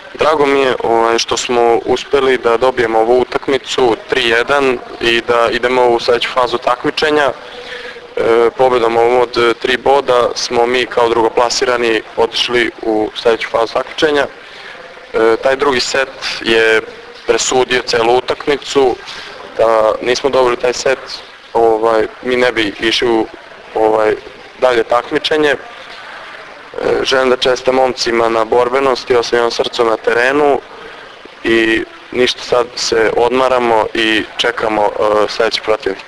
Drago mi je što smo uspjeli da dobijemo ovu utakmicu 3-1 i da idemo u sljedeću fazu takmičenja. Pobjedom od 3 boda smo mi kao drugoplasirani otišli u sljedeću fazu takmičenja. Taj drugi set je presudio celu utakmicu. Da nismo dobili taj set, mi ne bi išli u dalje takmičenje. Želim da čestitam momcima na borbenosti, osvojeno srcom na terenu i ništa, sad se odmaramo i čekamo sljedeći protivnik.